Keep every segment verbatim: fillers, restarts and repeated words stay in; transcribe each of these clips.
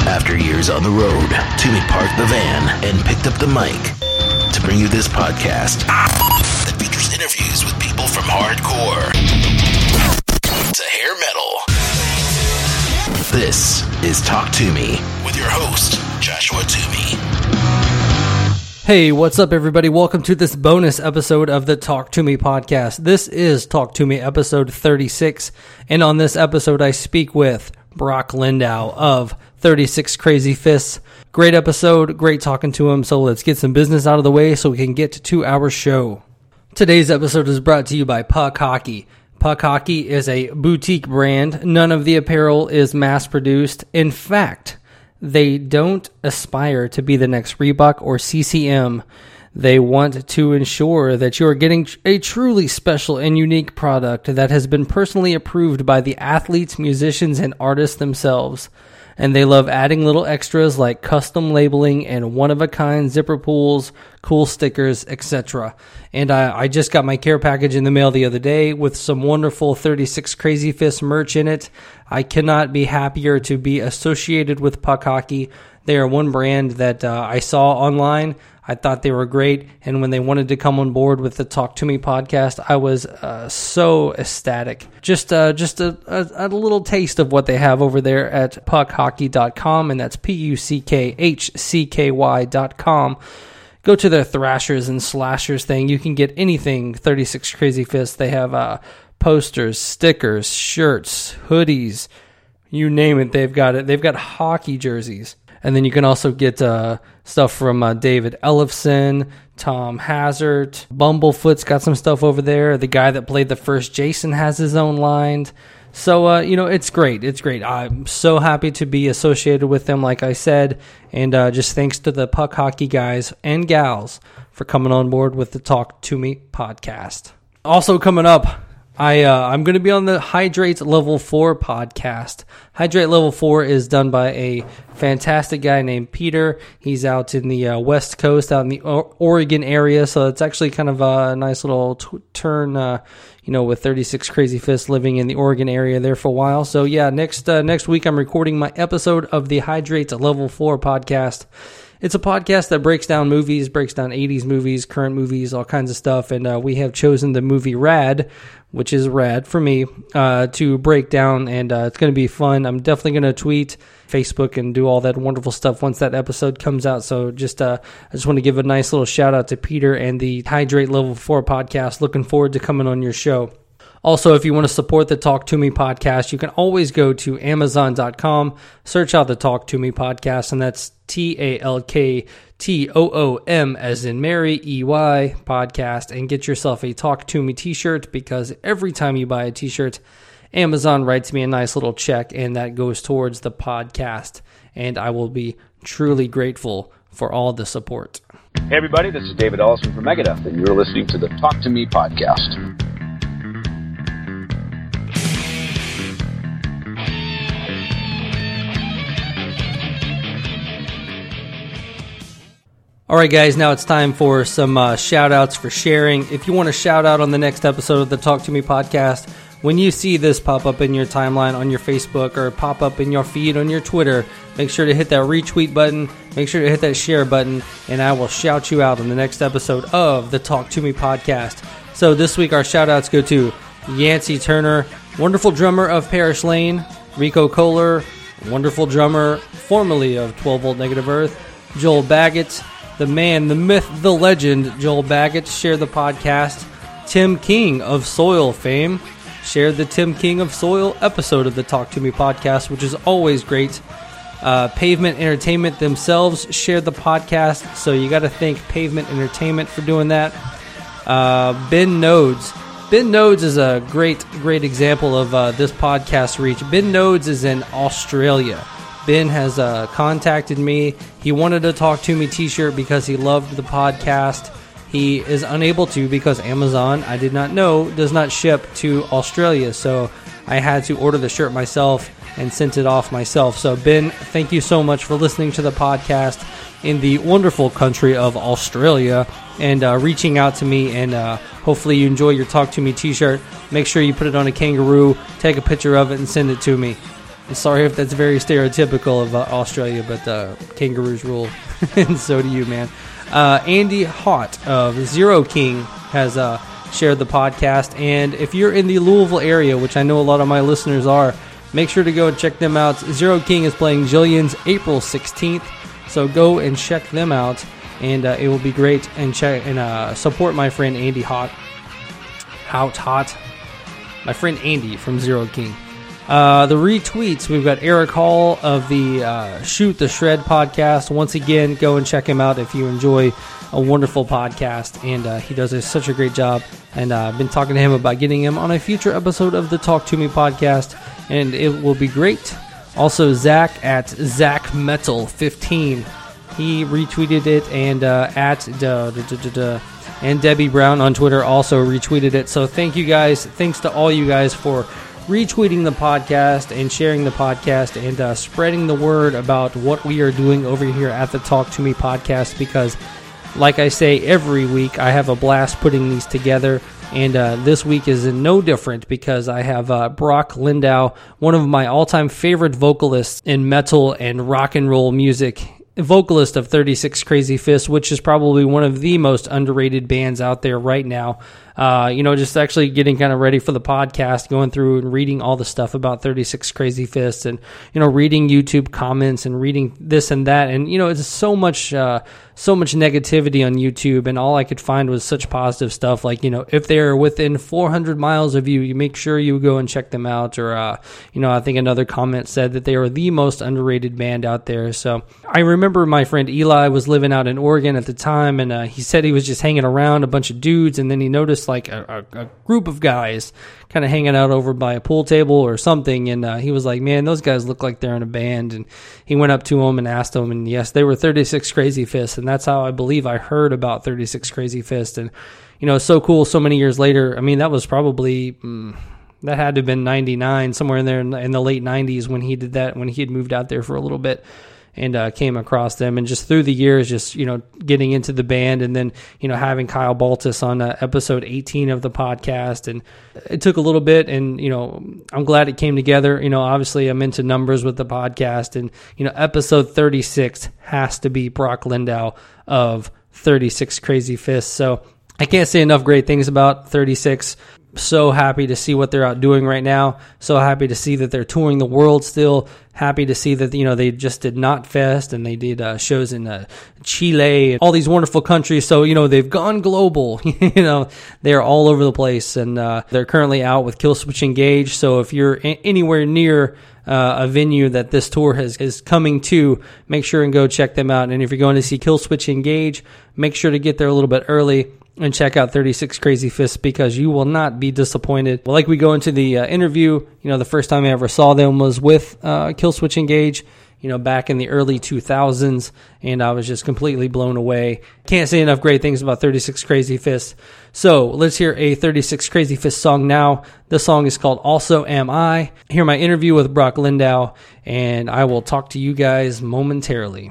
After years on the road, Toomey parked the van and picked up the mic to bring you this podcast that features interviews with people from hardcore to hair metal. This is Talk To Me with your host, Joshua Toomey. Hey, what's up, everybody? Welcome to this bonus episode of the Talk To Me podcast. This is Talk To Me episode thirty-six, and on this episode, I speak with Brock Lindau of thirty-six Crazy Fists. Great episode, great talking to him, so let's get some business out of the way so we can get to our show. Today's episode is brought to you by Puck Hockey. Puck Hockey is a boutique brand. None of the apparel is mass-produced. In fact, they don't aspire to be the next Reebok or C C M. They want to ensure that you are getting a truly special and unique product that has been personally approved by the athletes, musicians, and artists themselves. And they love adding little extras like custom labeling and one-of-a-kind zipper pulls, cool stickers, et cetera. And I, I just got my care package in the mail the other day with some wonderful thirty-six Crazy Fists merch in it. I cannot be happier to be associated with Puck Hockey. They are one brand that uh, I saw online. I thought they were great, and when they wanted to come on board with the Talk To Me podcast, I was uh, so ecstatic. Just uh, just a, a, a little taste of what they have over there at puck hockey dot com, and that's P U C K H C K Y dot com. Go to their Thrashers and Slashers thing. You can get anything thirty-six Crazy Fists. They have uh, posters, stickers, shirts, hoodies, you name it, they've got it. They've got hockey jerseys. And then you can also get uh, stuff from uh, David Ellefson, Tom Hazard, Bumblefoot's got some stuff over there. The guy that played the first Jason has his own line. So, uh, you know, it's great. It's great. I'm so happy to be associated with them, like I said. And uh, just thanks to the Puck Hockey guys and gals for coming on board with the Talk To Me podcast. Also coming up, I, uh, I'm going to be on the Hydrate Level four podcast. Hydrate Level four is done by a fantastic guy named Peter. He's out in the uh, West Coast, out in the o- Oregon area, so it's actually kind of a nice little t- turn, uh, you know, with thirty-six Crazy Fists living in the Oregon area there for a while. So yeah, next uh, next week I'm recording my episode of the Hydrate Level four podcast. It's a podcast that breaks down movies, breaks down eighties movies, current movies, all kinds of stuff, and uh, we have chosen the movie Rad, which is rad for me, uh, to break down, and uh, it's going to be fun. I'm definitely going to tweet, Facebook, and do all that wonderful stuff once that episode comes out, so just uh, I just want to give a nice little shout-out to Peter and the Hydrate Level four podcast. Looking forward to coming on your show. Also, if you want to support the Talk To Me podcast, you can always go to amazon dot com, search out the Talk To Me podcast, and that's T A L K T O O M as in Mary, E Y, podcast, and get yourself a Talk To Me t-shirt, because every time you buy a t-shirt, Amazon writes me a nice little check, and that goes towards the podcast, and I will be truly grateful for all the support. Hey everybody, this is David Ellefson from Megadeth, and you're listening to the Talk To Me podcast. All right, guys, now it's time for some uh, shout-outs for sharing. If you want to shout out on the next episode of the Talk To Me podcast, when you see this pop up in your timeline on your Facebook or pop up in your feed on your Twitter, make sure to hit that retweet button, make sure to hit that share button, and I will shout you out on the next episode of the Talk To Me podcast. So this week our shout-outs go to Yancey Turner, wonderful drummer of Parish Lane, Rico Kohler, wonderful drummer formerly of twelve volt Negative Earth, Joel Baggett, the man, the myth, the legend, Joel Baggett, shared the podcast. Tim King of Soil fame shared the Tim King of Soil episode of the Talk To Me podcast, which is always great. Uh, Pavement Entertainment themselves shared the podcast, so you got to thank Pavement Entertainment for doing that. Uh, Ben Nodes. Ben Nodes is a great, great example of uh, this podcast reach. Ben Nodes is in Australia. Ben has uh, contacted me. He wanted a Talk To Me t-shirt because he loved the podcast. He is unable to because Amazon, I did not know, does not ship to Australia. So I had to order the shirt myself and sent it off myself. So Ben, thank you so much for listening to the podcast in the wonderful country of Australia and uh, reaching out to me. And uh, hopefully you enjoy your Talk To Me t-shirt. Make sure you put it on a kangaroo, take a picture of it, and send it to me. Sorry if that's very stereotypical of uh, Australia, but uh, kangaroos rule, and so do you, man. Uh, Andy Hott of Zero King has uh, shared the podcast, and if you're in the Louisville area, which I know a lot of my listeners are, make sure to go and check them out. Zero King is playing Jillian's April sixteenth, so go and check them out, and uh, it will be great. And check and uh, support my friend Andy Hott. Out Hot, my friend Andy from Zero King. Uh, the retweets, we've got Eric Hall of the uh, Shoot the Shred podcast. Once again, go and check him out if you enjoy a wonderful podcast, and uh, he does a, such a great job, and uh, I've been talking to him about getting him on a future episode of the Talk To Me podcast, and it will be great. Also, Zach at Zach Metal fifteen, he retweeted it, and uh, at da, da, da, da, da, and Debbie Brown on Twitter also retweeted it. So thank you guys. Thanks to all you guys for retweeting the podcast and sharing the podcast and uh, spreading the word about what we are doing over here at the Talk To Me podcast, because like I say every week, I have a blast putting these together, and uh, this week is no different because I have uh, Brock Lindau, one of my all-time favorite vocalists in metal and rock and roll music, vocalist of thirty-six Crazy Fists, which is probably one of the most underrated bands out there right now. Uh, you know, just actually getting kind of ready for the podcast, going through and reading all the stuff about thirty-six Crazy Fists, and, you know, reading YouTube comments and reading this and that. And, you know, it's so much, uh, so much negativity on YouTube, and all I could find was such positive stuff. Like, you know, if they're within four hundred miles of you, you make sure you go and check them out. Or, uh, you know, I think another comment said that they are the most underrated band out there. So I remember my friend Eli was living out in Oregon at the time, and uh, he said he was just hanging around a bunch of dudes, and then he noticed like a, a, a group of guys kind of hanging out over by a pool table or something, and uh, he was like, man, those guys look like they're in a band. And he went up to them and asked them, and yes, they were thirty-six Crazy Fists, and that's how I believe I heard about thirty-six Crazy Fists. And, you know, it's so cool so many years later. I mean, that was probably mm, that had to have been ninety-nine, somewhere in there in the, in the late nineties when he did that, when he had moved out there for a little bit, and uh, came across them. And just through the years, just, you know, getting into the band, and then, you know, having Kyle Baltus on uh, episode eighteen of the podcast. And it took a little bit, and, you know, I'm glad it came together. You know, obviously I'm into numbers with the podcast, and, you know, episode thirty-six has to be Brock Lindau of thirty-six Crazy Fists. So I can't say enough great things about thirty-six. So happy to see what they're out doing right now. So happy to see that they're touring the world still. Happy to see that, you know, they just did Knotfest, and they did uh, shows in uh, Chile and all these wonderful countries. So, you know, they've gone global. You know, they're all over the place, and uh, they're currently out with Killswitch Engage. So if you're a- anywhere near uh, a venue that this tour has is coming to, make sure and go check them out. And if you're going to see Killswitch Engage, make sure to get there a little bit early and check out thirty-six Crazy Fists, because you will not be disappointed. Well, like we go into the uh, interview, you know, the first time I ever saw them was with uh, Killswitch Engage, you know, back in the early two thousands, and I was just completely blown away. Can't say enough great things about thirty-six Crazy Fists. So let's hear a thirty-six Crazy Fists song now. The song is called Also Am I. Hear my interview with Brock Lindau, and I will talk to you guys momentarily.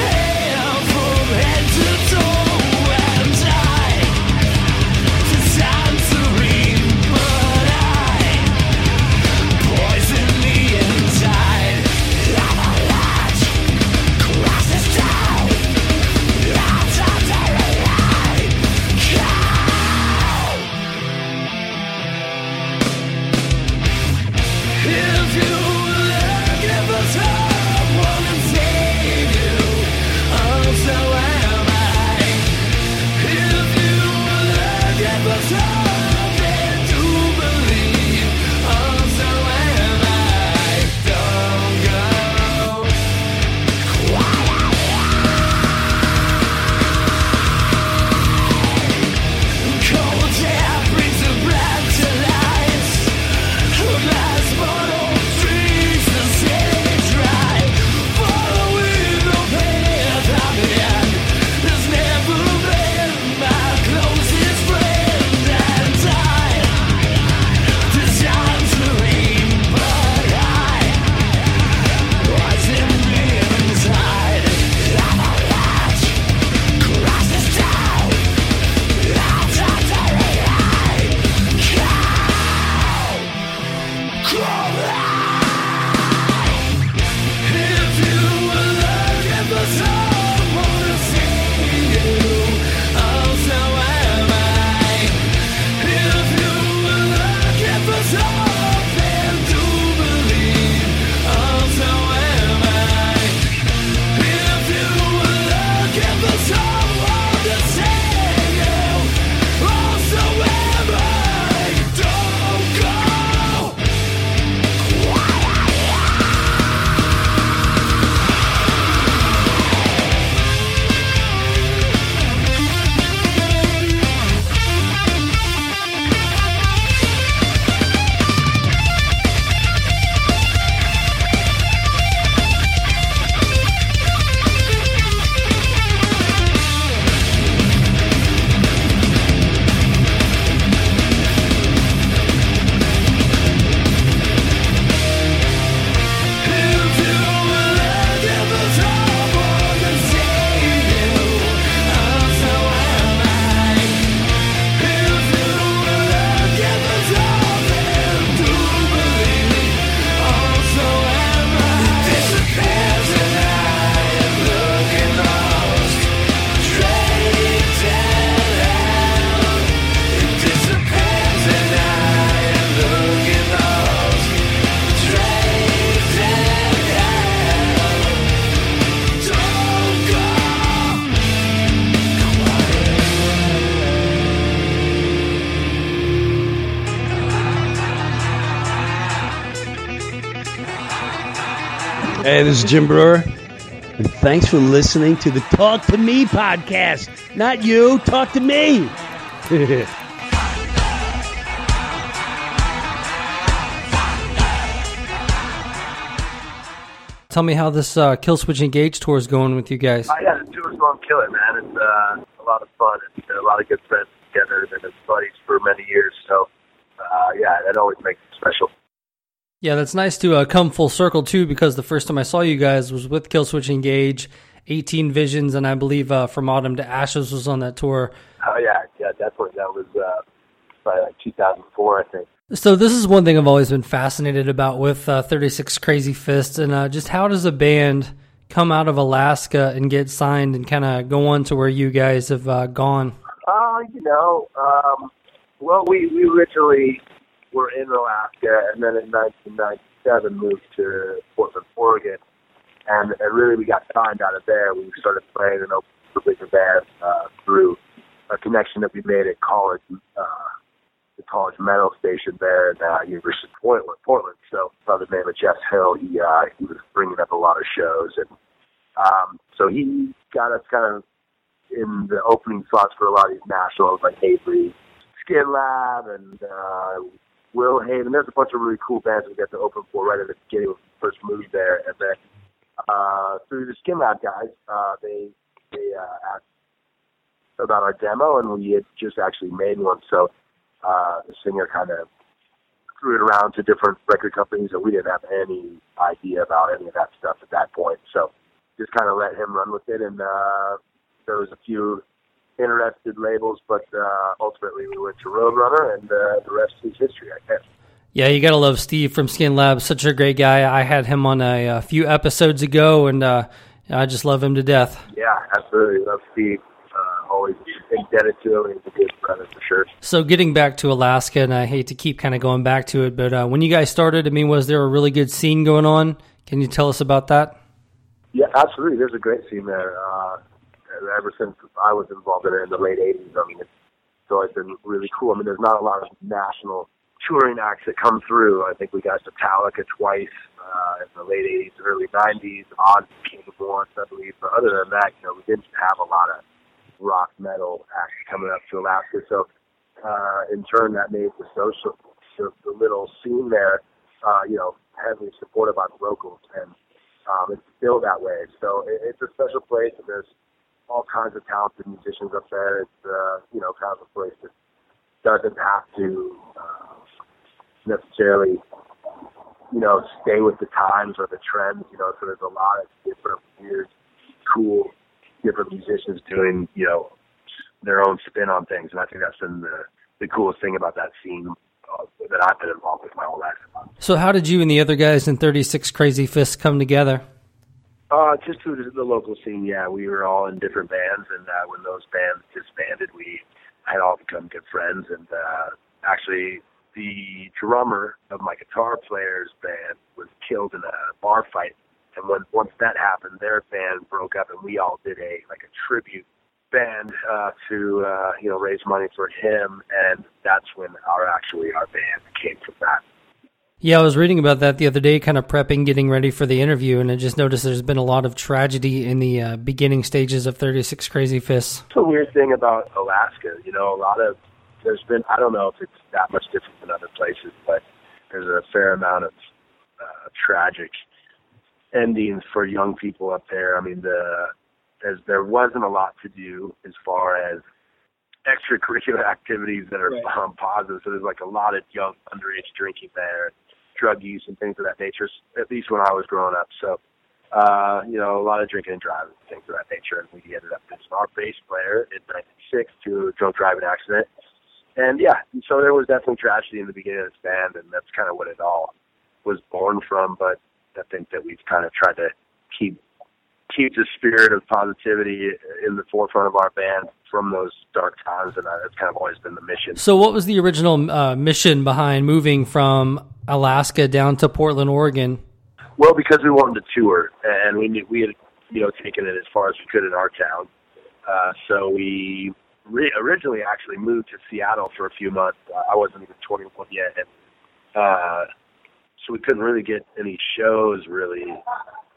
Desire Hey, this is Jim Brewer, and thanks for listening to the Talk to Me podcast. Not you, talk to me. Tell me how this uh, Killswitch Engage tour is going with you guys. Uh, yeah, the tour's going killer, man. It's uh, a lot of fun. It's a lot of good friends together and it's buddies for many years. So, uh, yeah, that always makes it special. Yeah, that's nice to uh, come full circle, too, because the first time I saw you guys was with Killswitch Engage, eighteen Visions, and I believe uh, From Autumn to Ashes was on that tour. Oh, yeah, yeah, definitely. That was uh, probably like two thousand four, I think. So this is one thing I've always been fascinated about with uh, thirty-six Crazy Fists, and uh, just how does a band come out of Alaska and get signed and kind of go on to where you guys have uh, gone? Uh, you know, um, well, we, we originally were in Alaska, and then in nineteen ninety-seven moved to Portland, Oregon, and, and really we got signed out of there. We started playing and opened for bigger bands uh, through a connection that we made at college, uh, the college metal station there at uh, University of Portland. Portland. So by the name of Jeff Hill, he uh, he was bringing up a lot of shows, and um, so he got us kind of in the opening slots for a lot of these nationals like Hatebreed, Skin Lab, and uh, Will Haven. There's a bunch of really cool bands we got to open for right at the beginning of the first movie there. And then uh, through the Skin Lab guys, uh, they they uh, asked about our demo, and we had just actually made one. So uh, the singer kind of threw it around to different record companies, and we didn't have any idea about any of that stuff at that point. So just kind of let him run with it, and uh, there was a few interested labels, but uh, ultimately we went to Roadrunner, and uh, the rest is history, I guess. Yeah, you gotta love Steve from Skin Lab. Such a great guy. I had him on a, a few episodes ago, and uh, I just love him to death. Yeah, absolutely. Love Steve. Uh, always indebted to him. He's a good brother for sure. So getting back to Alaska, and I hate to keep kind of going back to it, but uh, when you guys started, I mean, was there a really good scene going on? Can you tell us about that? Yeah, absolutely. There's a great scene there. Uh, ever since I was involved in it in the late eighties, I mean, it's always been really cool. I mean, there's not a lot of national touring acts that come through. I think we got Metallica twice uh, in the late eighties, early nineties. Ozzy came once, I believe. But other than that, you know, we didn't have a lot of rock metal acts coming up to Alaska. So, uh, in turn, that made the social, the, the little scene there, uh, you know, heavily supported by the locals, and um, it's still that way. So it, it's a special place, and there's all kinds of talented musicians up there. It's, uh, you know, kind of a place that doesn't have to uh, necessarily, you know, stay with the times or the trends, you know, so there's a lot of different weird, cool, different musicians doing, you know, their own spin on things. And I think that's been the, the coolest thing about that scene uh, that I've been involved with my whole life. So how did you and the other guys in thirty-six Crazy Fists come together? Uh, just through the, the local scene, yeah. We were all in different bands, and uh, when those bands disbanded, we had all become good friends. And uh, actually, the drummer of my guitar player's band was killed in a bar fight. And when once that happened, their band broke up, and we all did a like a tribute band uh, to uh, you know raise money for him. And that's when our actually our band came from that. Yeah, I was reading about that the other day, kind of prepping, getting ready for the interview, and I just noticed there's been a lot of tragedy in the uh, beginning stages of thirty-six Crazy Fists. It's a weird thing about Alaska. You know, a lot of, there's been, I don't know if it's that much different than other places, but there's a fair amount of uh, tragic endings for young people up there. I mean, the as there wasn't a lot to do as far as extracurricular activities that are right. um, positive. So there's like a lot of young underage drinking there, drug use and things of that nature, at least when I was growing up. So, uh, you know, a lot of drinking and driving, things of that nature. And we ended up losing our bass player in ninety-six to a drunk driving accident. And yeah, so there was definitely tragedy in the beginning of this band, and that's kind of what it all was born from. But I think that we've kind of tried to keep keep the spirit of positivity in the forefront of our band from those dark times, and that's kind of always been the mission. So what was the original uh, mission behind moving from Alaska down to Portland, Oregon? Well, because we wanted to tour, and we knew, we had, you know, taken it as far as we could in our town. Uh, so we re- originally actually moved to Seattle for a few months. Uh, I wasn't even twenty-one yet, and uh, so we couldn't really get any shows really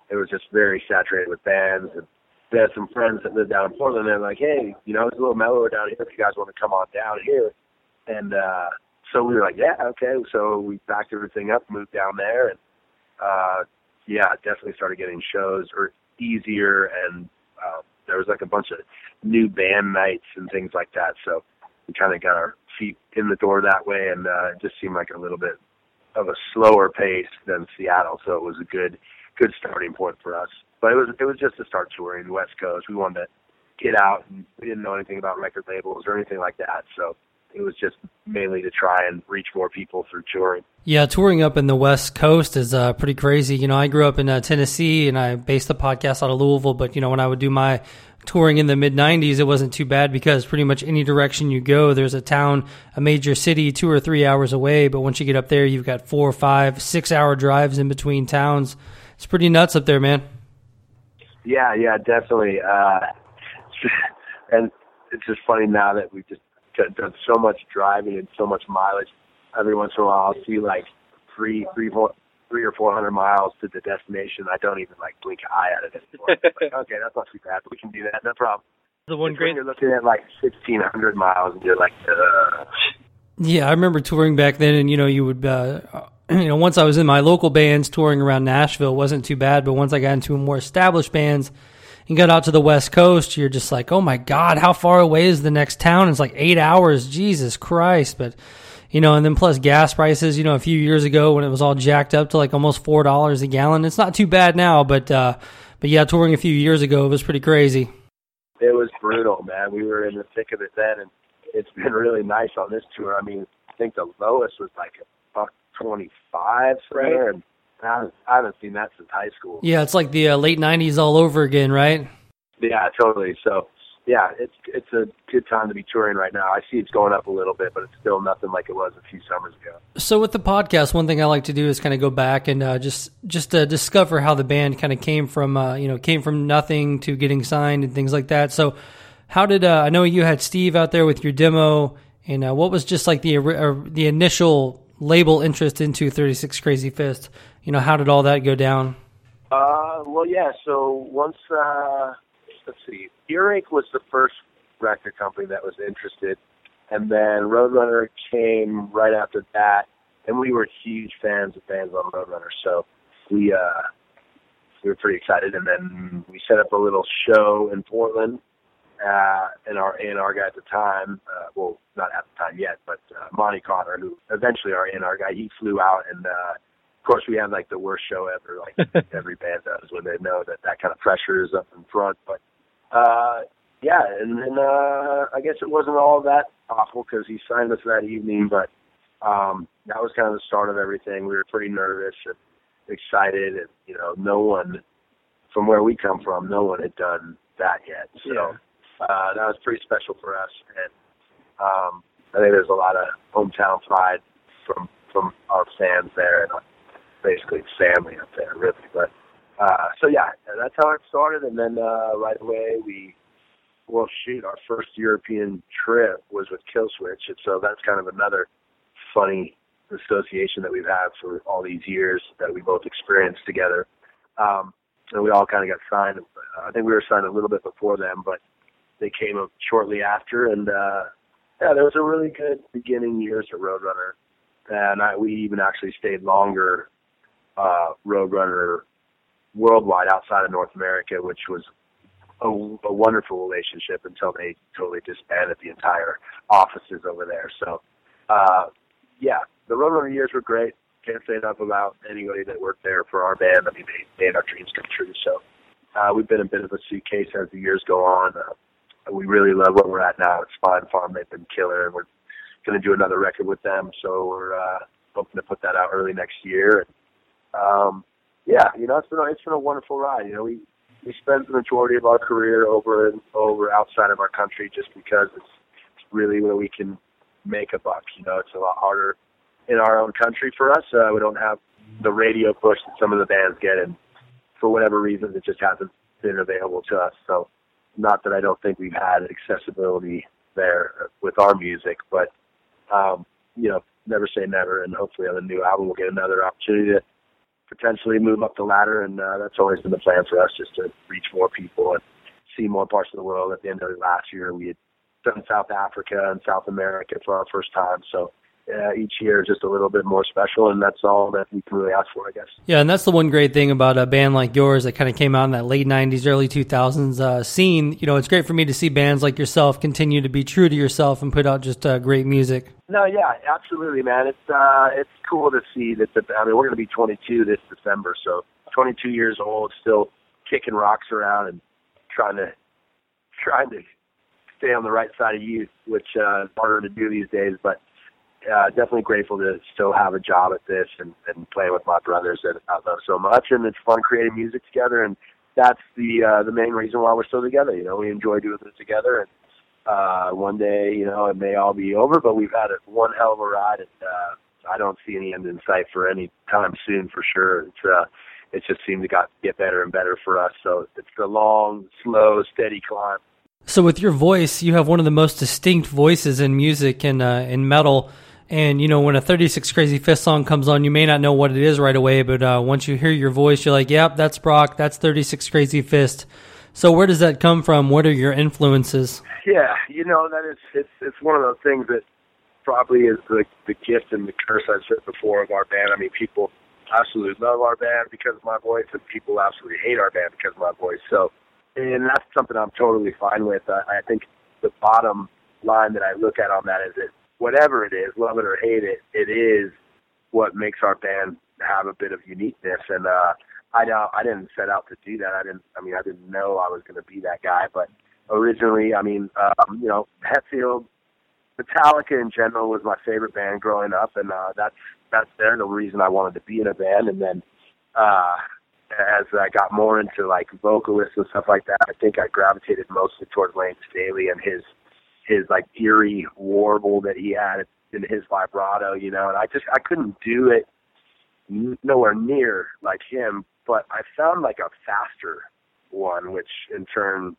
it was just very saturated with bands. And they had some friends that lived down in Portland. And they're like, hey, you know, it's a little mellower down here if you guys want to come on down here. And uh, so we were like, yeah, okay. So we backed everything up, moved down there, and uh, yeah, definitely started getting shows or easier. And uh, there was like a bunch of new band nights and things like that. So we kind of got our feet in the door that way, and uh, it just seemed like a little bit of a slower pace than Seattle. So it was a good, good starting point for us. But it was it was just to start touring the West Coast. We wanted to get out, and we didn't know anything about record labels or anything like that. So it was just mainly to try and reach more people through touring. Yeah, touring up in the West Coast is uh, pretty crazy. You know, I grew up in uh, Tennessee, and I based the podcast out of Louisville. But, you know, when I would do my touring in the mid nineties, it wasn't too bad because pretty much any direction you go, there's a town, a major city, two or three hours away. But once you get up there, you've got four, five, six-hour drives in between towns. It's pretty nuts up there, man. Yeah, yeah, definitely. Uh, and it's just funny now that we've just done so much driving and so much mileage. Every once in a while, I'll see like three, three, four, three or four hundred miles to the destination. I don't even like blink an eye at it anymore. Like, okay, that's not too bad. We can do that. No problem. The one it's great. When you're looking at like sixteen hundred miles, and you're like, uh. Yeah, I remember touring back then, and you know, you would. Uh, You know, once I was in my local bands touring around Nashville, it wasn't too bad. But once I got into more established bands and got out to the West Coast, you're just like, oh my God, how far away is the next town? It's like eight hours. Jesus Christ. But, you know, and then plus gas prices, you know, a few years ago when it was all jacked up to like almost four dollars a gallon. It's not too bad now, but, uh, but yeah, touring a few years ago, it was pretty crazy. It was brutal, man. We were in the thick of it then, and it's been really nice on this tour. I mean, I think the lowest was like a buck twenty-five right there, and I haven't, I haven't seen that since high school. Yeah, it's like the uh, late nineties all over again, right? Yeah, totally. So, yeah, it's it's a good time to be touring right now. I see it's going up a little bit, but it's still nothing like it was a few summers ago. So with the podcast, one thing I like to do is kind of go back and uh, just just uh, discover how the band kind of came from, uh, you know, came from nothing to getting signed and things like that. So how did, uh, I know you had Steve out there with your demo, and uh, what was just like the uh, the initial label interest into thirty-six Crazy Fist? You know, how did all that go down? Uh, well, yeah, so once, uh, let's see, Earache was the first record company that was interested, and then Roadrunner came right after that, and we were huge fans of bands on Roadrunner, so we, uh, we were pretty excited, and then we set up a little show in Portland, Uh, and our A and R guy at the time, uh, well, not at the time yet, but uh, Monty Connor, who eventually our A and R guy, he flew out, and uh, of course we had like the worst show ever, like every band does when they know that that kind of pressure is up in front. But uh, yeah, and then uh, I guess it wasn't all that awful because he signed us that evening, but um, that was kind of the start of everything. We were pretty nervous and excited, and you know, no one from where we come from, no one had done that yet, so. Yeah. Uh, that was pretty special for us, and um, I think there's a lot of hometown pride from from our fans there, and basically family up there, really. But uh, so yeah, that's how it started, and then uh, right away we, well, shoot, our first European trip was with Killswitch, and so that's kind of another funny association that we've had for all these years that we both experienced together. Um, and we all kind of got signed. I think we were signed a little bit before them, but they came up shortly after, and uh, yeah, there was a really good beginning years at Roadrunner, and I, we even actually stayed longer uh, Roadrunner worldwide outside of North America, which was a, a wonderful relationship until they totally disbanded the entire offices over there. So, uh, yeah, the Roadrunner years were great. Can't say enough about anybody that worked there for our band. I mean, they made our dreams come true. So uh, we've been a bit of a suitcase as the years go on. Uh, We really love where we're at now. It's Spine Farm. They've been killer, and we're going to do another record with them. So we're uh, hoping to put that out early next year. And, um, yeah, you know, it's been a, it's been a wonderful ride. You know, we we spent the majority of our career over and over outside of our country just because it's, it's really where we can make a buck. You know, it's a lot harder in our own country for us. Uh, we don't have the radio push that some of the bands get, and for whatever reason, it just hasn't been available to us. So. Not that I don't think we've had accessibility there with our music, but, um, you know, never say never, and hopefully on the new album we'll get another opportunity to potentially move up the ladder, and uh, that's always been the plan for us, just to reach more people and see more parts of the world. At the end of last year, we had done South Africa and South America for our first time, so uh, each year is just a little bit more special, and that's all that we can really ask for, I guess. Yeah, and that's the one great thing about a band like yours that kind of came out in that late nineties, early two thousands uh, scene. You know, it's great for me to see bands like yourself continue to be true to yourself and put out just uh, great music. No, yeah, absolutely, man. It's uh, it's cool to see that. The, I mean, we're going to be twenty-two this December, so twenty-two years old, still kicking rocks around and trying to trying to stay on the right side of youth, which uh, is harder to do these days. But uh, definitely grateful to still have a job at this and, and playing with my brothers that I love so much, and it's fun creating music together. And that's the uh, the main reason why we're still together. You know, we enjoy doing this together, and uh, one day, you know, it may all be over, but we've had a, one hell of a ride, and uh, I don't see any end in sight for any time soon, for sure. It's uh, it just seemed to got get better and better for us. So it's a long, slow, steady climb. So with your voice, you have one of the most distinct voices in music and uh, in metal. And, you know, when a thirty-six Crazy Fist song comes on, you may not know what it is right away, but uh, once you hear your voice, you're like, yep, that's Brock, that's thirty-six Crazy Fist. So where does that come from? What are your influences? Yeah, you know, that is, it's, it's one of those things that probably is the, the gift and the curse I've said before of our band. I mean, people absolutely love our band because of my voice, and people absolutely hate our band because of my voice. So, and that's something I'm totally fine with. I, I think the bottom line that I look at on that is that whatever it is, love it or hate it, it is what makes our band have a bit of uniqueness. And uh, I know I didn't set out to do that. I didn't. I mean, I didn't know I was going to be that guy. But originally, I mean, um, you know, Hetfield, Metallica in general was my favorite band growing up, and uh, that's that's they're the reason I wanted to be in a band. And then uh, as I got more into like vocalists and stuff like that, I think I gravitated mostly towards Lane Staley and his. his like eerie warble that he had in his vibrato, you know, and I just, I couldn't do it nowhere near like him, but I found like a faster one, which in turn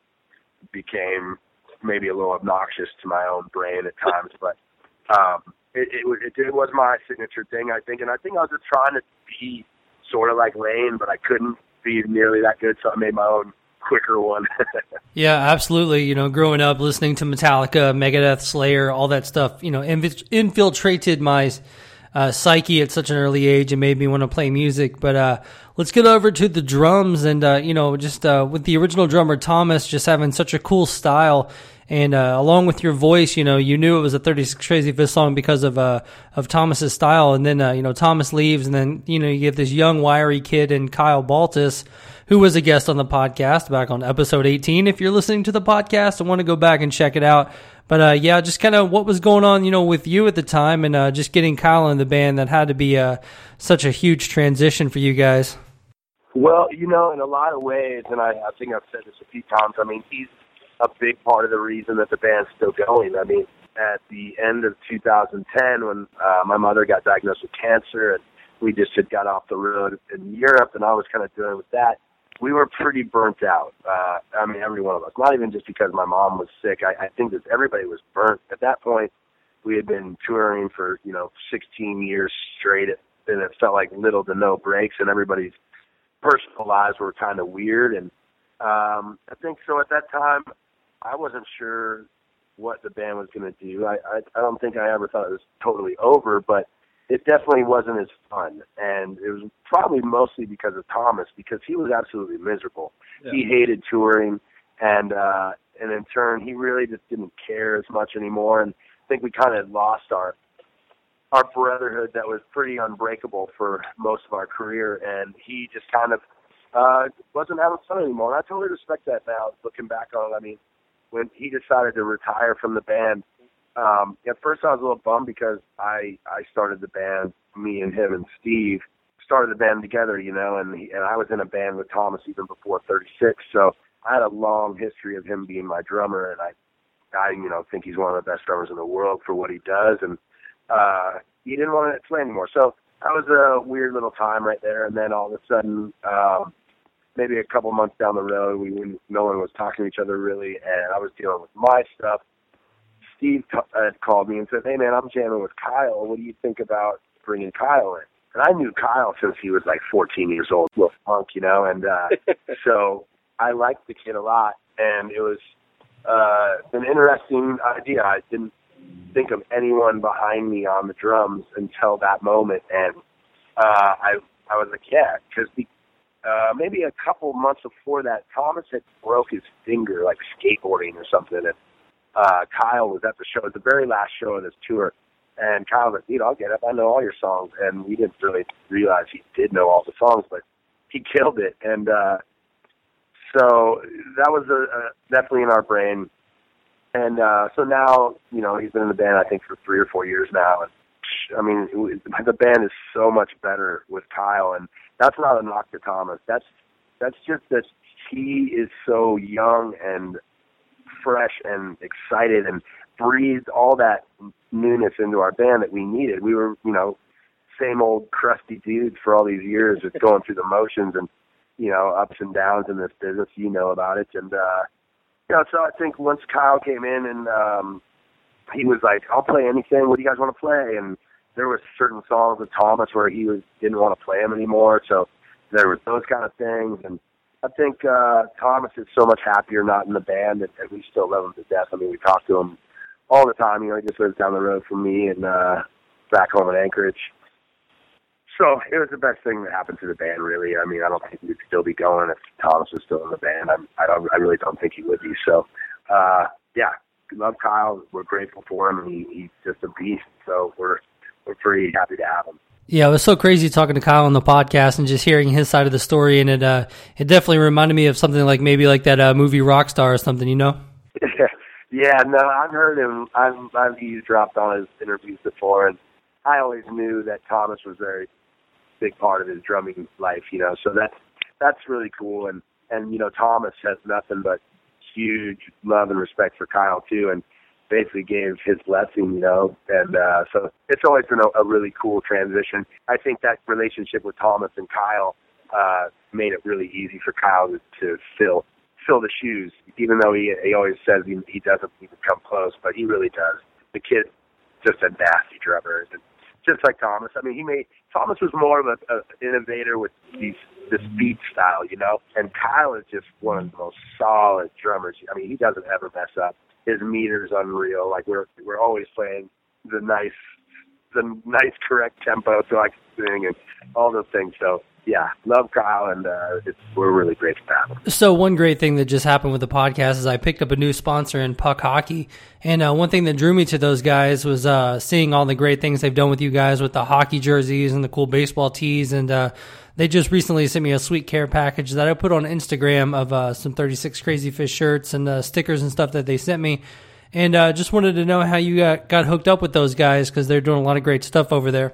became maybe a little obnoxious to my own brain at times, but um, it, it, it, it was my signature thing, I think, and I think I was just trying to be sort of like Lane, but I couldn't be nearly that good, so I made my own quicker one. Yeah, absolutely. You know, growing up listening to Metallica, Megadeth, Slayer, all that stuff, you know, inf- infiltrated my uh, psyche at such an early age and made me want to play music. But uh, let's get over to the drums and, uh, you know, just uh, with the original drummer, Thomas, just having such a cool style. And uh, along with your voice, you know, you knew it was a thirty-six Crazy Fist song because of uh, of Thomas's style. And then, uh, you know, Thomas leaves, and then, you know, you get this young, wiry kid in Kyle Baltus, who was a guest on the podcast back on episode eighteen. If you're listening to the podcast, I want to go back and check it out. But uh, yeah, just kind of what was going on, you know, with you at the time, and uh, just getting Kyle in the band. That had to be uh, such a huge transition for you guys. Well, you know, in a lot of ways, and I, I think I've said this a few times, I mean, he's a big part of the reason that the band's still going. I mean, at the end of two thousand ten, when uh, my mother got diagnosed with cancer, and we just had got off the road in Europe, and I was kind of dealing with that, we were pretty burnt out. Uh, I mean, every one of us. Not even just because my mom was sick. I, I think that everybody was burnt. At that point, we had been touring for, you know, sixteen years straight, and it felt like little to no breaks, and everybody's personal lives were kind of weird. And um, I think so at that time, I wasn't sure what the band was going to do. I, I, I don't think I ever thought it was totally over, but it definitely wasn't as fun. And it was probably mostly because of Thomas, because he was absolutely miserable. Yeah. He hated touring, and uh, and in turn, he really just didn't care as much anymore. And I think we kind of lost our our brotherhood that was pretty unbreakable for most of our career, and he just kind of uh, wasn't having fun anymore. And I totally respect that now, looking back on it. I mean, when he decided to retire from the band, um, at first I was a little bummed because I, I started the band, me and him and Steve started the band together, you know, and, he, and I was in a band with Thomas even before thirty-six, so I had a long history of him being my drummer, and I, I you know, think he's one of the best drummers in the world for what he does, and uh, he didn't want to play anymore. So that was a weird little time right there, and then all of a sudden, um, maybe a couple months down the road, we no one was talking to each other really, and I was dealing with my stuff. Steve t- uh, called me and said, "Hey man, I'm jamming with Kyle. What do you think about bringing Kyle in?" and I knew Kyle since he was like fourteen years old, little punk, you know, and uh, so I liked the kid a lot, and it was uh, an interesting idea. I didn't think of anyone behind me on the drums until that moment, and uh, I I was like, yeah, because uh, maybe a couple months before that, Thomas had broke his finger, like skateboarding or something, and uh, Kyle was at the show, it was the very last show of this tour, and Kyle was like, dude, I'll get up, I know all your songs, and we didn't really realize he did know all the songs, but he killed it, and uh, so that was a, a, definitely in our brain. And uh, so now, you know, he's been in the band, I think, for three or four years now. And I mean, it, the band is so much better with Kyle, and that's not a knock to Thomas. That's that's just that he is so young and fresh and excited and breathed all that newness into our band that we needed. We were, you know, same old crusty dudes for all these years, just going through the motions and, you know, ups and downs in this business. You know about it, and. uh You know, so I think once Kyle came in and um, he was like, I'll play anything. What do you guys want to play? And there were certain songs with Thomas where he was didn't want to play them anymore. So there was those kind of things. And I think uh, Thomas is so much happier not in the band, and, and we still love him to death. I mean, we talk to him all the time. You know, he just lives down the road from me and uh, back home in Anchorage. So it was the best thing that happened to the band, really. I mean, I don't think we'd still be going if Thomas was still in the band. I'm, I don't. I really don't think he would be. So, uh, yeah, love Kyle. We're grateful for him. He, he's just a beast. So we're we're pretty happy to have him. Yeah, it was so crazy talking to Kyle on the podcast and just hearing his side of the story, and it uh, it definitely reminded me of something like maybe like that uh, movie Rockstar or something, you know? Yeah, no, I've heard him. I've I've eavesdropped on his interviews before, and I always knew that Thomas was very big part of his drumming life, you know, so that's that's really cool. And and you know, Thomas has nothing but huge love and respect for Kyle too, and basically gave his blessing, you know, and uh so it's always been a, a really cool transition. I think that relationship with Thomas and Kyle uh made it really easy for Kyle to, to fill fill the shoes, even though he he always says he, he doesn't even come close, but he really does. The kid's just a nasty drummer, and just like Thomas. I mean, he made Thomas was more of an innovator with these this beat style, you know. And Kyle is just one of the most solid drummers. I mean, he doesn't ever mess up. His meter's unreal. Like we're we're always playing the nice the nice correct tempo so I can sing and all those things. So yeah, love Kyle, and uh, it's, we're really grateful to have him. So one great thing that just happened with the podcast is I picked up a new sponsor in Puck Hockey, and uh, one thing that drew me to those guys was uh, seeing all the great things they've done with you guys with the hockey jerseys and the cool baseball tees, and uh, they just recently sent me a sweet care package that I put on Instagram of uh, some thirty-six Crazy Fish shirts and uh, stickers and stuff that they sent me, and uh, just wanted to know how you got, got hooked up with those guys because they're doing a lot of great stuff over there.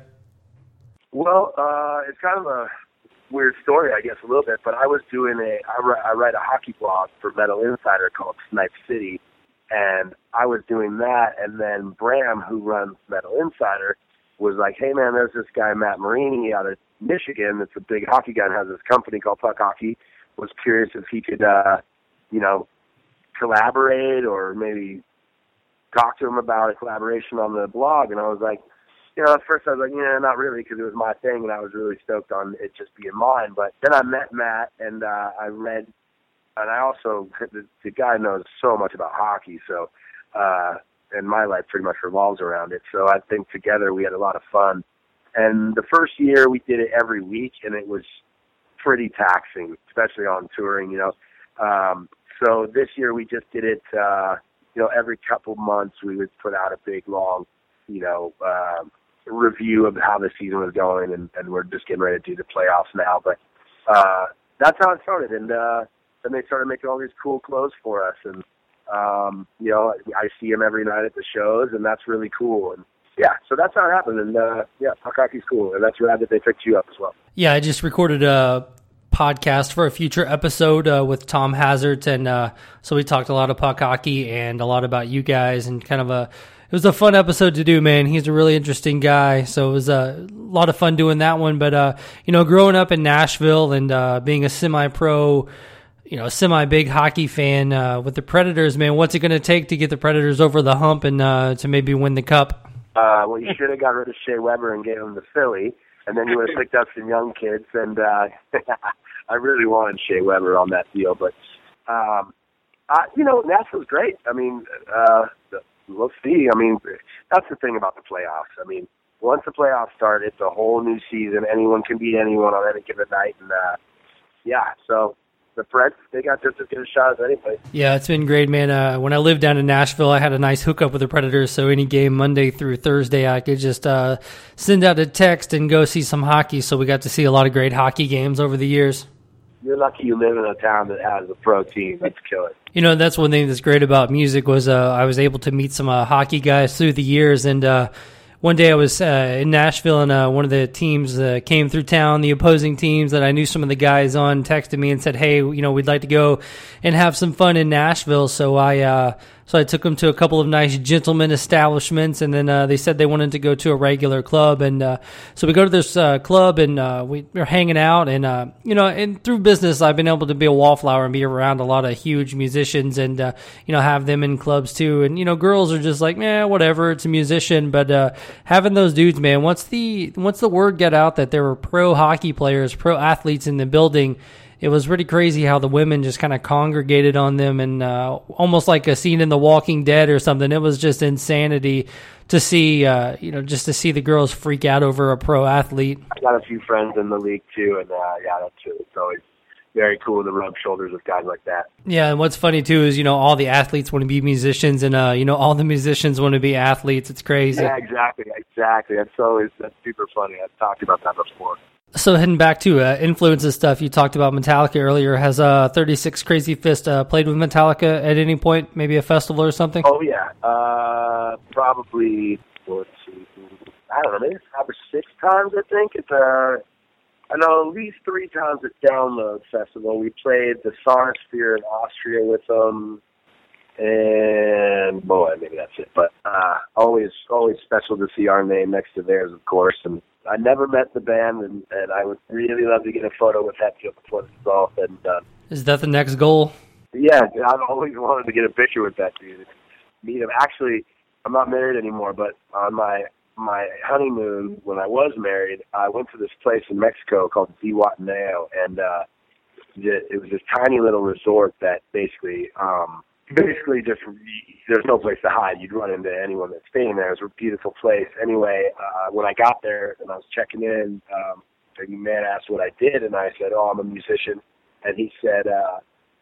Well, uh, it's kind of a weird story, I guess, a little bit, but I was doing a, I write, I write a hockey blog for Metal Insider called Snipe City, and I was doing that, and then Bram, who runs Metal Insider, was like, hey man, there's this guy, Matt Marini, out of Michigan, that's a big hockey guy and has this company called Puck Hockey, was curious if he could, uh, you know, collaborate or maybe talk to him about a collaboration on the blog, and I was like, you know, at first I was like, yeah, not really, because it was my thing, and I was really stoked on it just being mine. But then I met Matt, and uh, I read, and I also, the, the guy knows so much about hockey, so, uh, and my life pretty much revolves around it. So I think together we had a lot of fun. And the first year we did it every week, and it was pretty taxing, especially on touring, you know. Um, so this year we just did it, uh, you know, every couple months we would put out a big, long, you know, uh, review of how the season was going, and, and we're just getting ready to do the playoffs now. But uh, that's how it started, and uh, then they started making all these cool clothes for us, and um, you know, I see them every night at the shows, and that's really cool. And yeah, so that's how it happened, and uh, yeah, Puck Hockey's cool, and that's rad that they picked you up as well. Yeah, I just recorded a podcast for a future episode uh, with Tom Hazard, and uh, so we talked a lot of Puck Hockey and a lot about you guys, and kind of a it was a fun episode to do, man. He's a really interesting guy, so it was a lot of fun doing that one. But uh, you know, growing up in Nashville and uh, being a semi-pro, you know, semi-big hockey fan uh, with the Predators, man, what's it going to take to get the Predators over the hump and uh, to maybe win the cup? Uh, well, you should have got rid of Shea Weber and gave him to Philly. and then you would have picked up some young kids, and uh, I really wanted Shea Weber on that deal, but um, I, you know, Nashville's great. I mean, uh, we'll see. I mean, that's the thing about the playoffs. I mean, once the playoffs start, it's a whole new season. Anyone can beat anyone on any given night, and uh, yeah, so the Preds, they got just as good a shot as anybody. Yeah, it's been great, man. Uh, when I lived down in Nashville, I had a nice hookup with the Predators, so any game Monday through Thursday, I could just uh, send out a text and go see some hockey, so we got to see a lot of great hockey games over the years. You're lucky you live in a town that has a pro team. Let's kill it. You know, that's one thing that's great about music was uh, I was able to meet some uh, hockey guys through the years, and uh, one day I was uh, in Nashville, and uh, one of the teams uh, came through town, the opposing teams that I knew some of the guys on texted me and said, hey, you know, we'd like to go and have some fun in Nashville. So I uh, so I took them to a couple of nice gentleman establishments, and then uh, they said they wanted to go to a regular club. And uh, so we go to this uh, club, and uh, we were hanging out. And, uh, you know, and through business, I've been able to be a wallflower and be around a lot of huge musicians and, uh, you know, have them in clubs too. And, you know, girls are just like, eh, whatever, it's a musician. But uh, having those dudes, man, once the once the word got out that there were pro hockey players, pro athletes in the building, it was pretty crazy how the women just kind of congregated on them, and uh, almost like a scene in The Walking Dead or something. It was just insanity to see, uh, you know, just to see the girls freak out over a pro athlete. I got a few friends in the league too, and uh, yeah, that's true. It's always very cool to rub shoulders with guys like that. Yeah, and what's funny too is, you know, all the athletes want to be musicians, and uh, you know, all the musicians want to be athletes. It's crazy. Yeah, exactly, exactly. That's always that's super funny. I've talked about that before. So heading back to uh, influences stuff, you talked about Metallica earlier. Has uh, thirty-six Crazy Fist uh, played with Metallica at any point, maybe a festival or something? Oh, yeah. Uh, probably, let's see, I don't know, maybe five or six times, I think. It's uh, I know at least three times at Download Festival. We played the Sonosphere in Austria with them, and, boy, maybe that's it. But uh, always, always special to see our name next to theirs, of course, and I never met the band, and, and I would really love to get a photo with Hetfield before this is all said and done. Is that the next goal? Yeah, I've always wanted to get a picture with that dude. Meet him. Actually, I'm not married anymore, but on my my honeymoon, when I was married, I went to this place in Mexico called Zihuatanejo, and uh, it was this tiny little resort that basically... Um, Basically, just there's no place to hide. You'd run into anyone that's staying there. It was a beautiful place. Anyway, uh, when I got there and I was checking in, um, the man asked what I did, and I said, "Oh, I'm a musician." And he said, uh,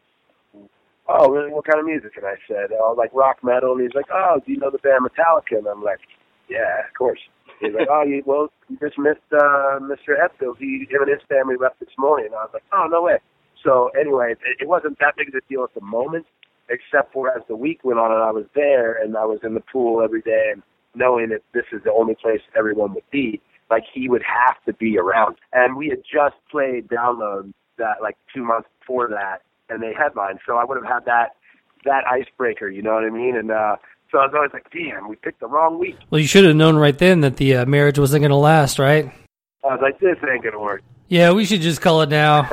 "Oh, really? What kind of music?" And I said, "Oh, like rock metal." And he's like, "Oh, do you know the band Metallica?" And I'm like, "Yeah, of course." He's like, "Oh, you well, you just missed uh, Mister Hetfield. He, him and his family left this morning." And I was like, "Oh, no way." So anyway, it, it wasn't that big of a deal at the moment, except for as the week went on and I was there and I was in the pool every day and knowing that this is the only place everyone would be, like he would have to be around. And we had just played Download that like two months before that, and they headlined, so I would have had that that icebreaker, you know what I mean? And uh, so I was always like, damn, we picked the wrong week. Well, you should have known right then that the uh, marriage wasn't going to last, right? I was like, this ain't going to work. Yeah, we should just call it now.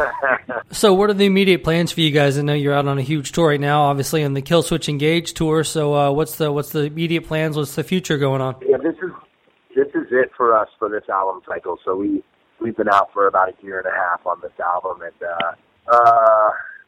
So what are the immediate plans for you guys? I know you're out on a huge tour right now, obviously on the Killswitch Engage tour. So uh, what's the what's the immediate plans? What's the future going on? Yeah, this is this is it for us for this album cycle. So we we've been out for about a year and a half on this album, and uh, uh,